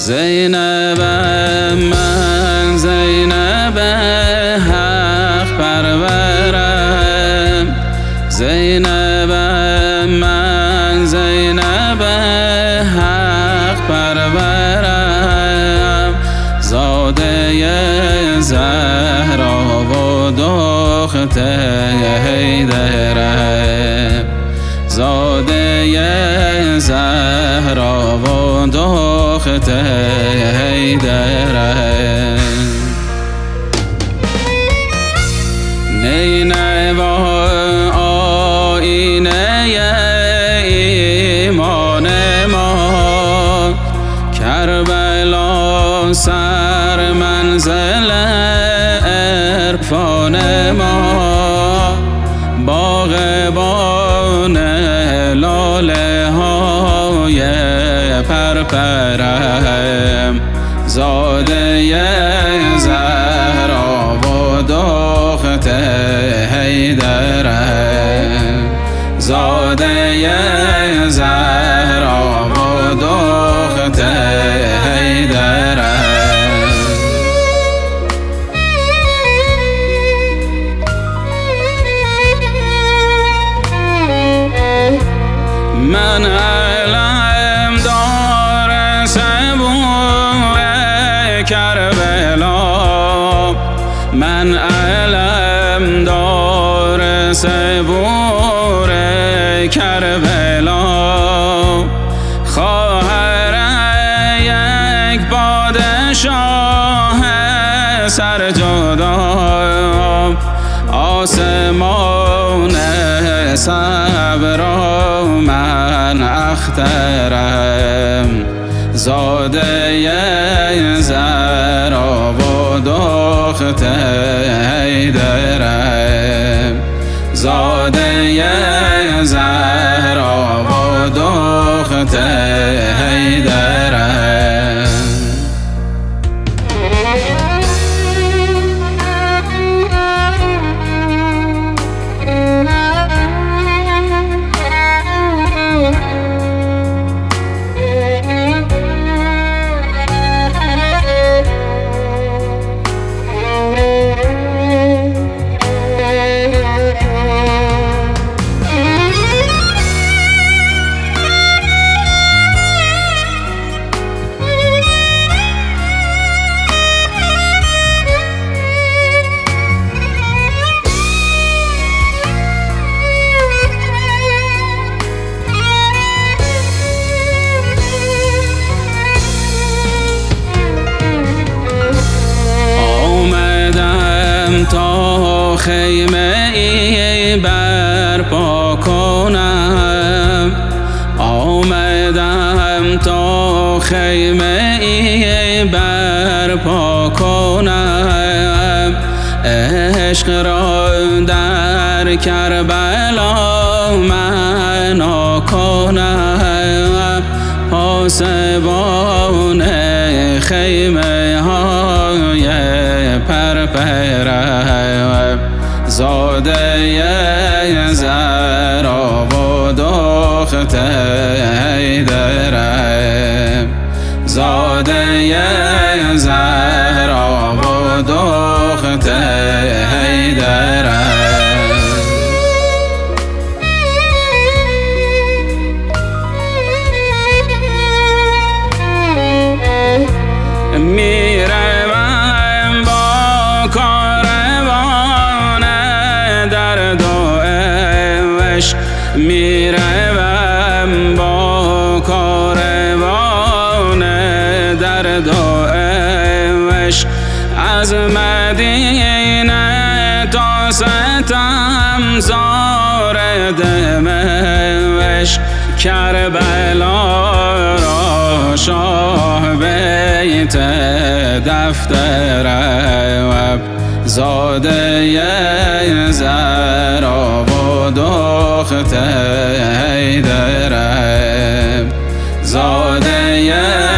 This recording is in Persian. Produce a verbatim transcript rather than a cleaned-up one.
زینب من زینب حق پرورم، زینب من زینب حق پرورم، زاده زهرا و دختر حیدرم، زاده زهرا و دختر حیدرم. نینوا آینه ایمان ما، کربلا سر منزل عرفان ما، باغبان لاله های پرپرم، زاده زهرا و دختر حیدرم، زاده زهرا و دختر حیدرم. من علم دار صبور کربلا، من علم دار صبور کربلا، خواهر یک پادشاه سرجدا، آسمان صبر من اخترم، زاده زهرا و دختر حیدرم، زاده زهرا و دختر حیدرم. تا خیمه ای برپا کنم، آمدم تا خیمه ای برپا کنم، عشق را در کربلا منا کنم، پاسبان خیمه های پرپرم، زاده زهرا و دختر حیدرم، زاده زهرا و دختر حیدرم. میروم با کاروان درد و عشق، میروم با کاروان درد و عشق، از مدینه تا ستمزار دمشق، کربلا را شاه بیت دفترم، زاده زهرا و دختر حیدرم، زاده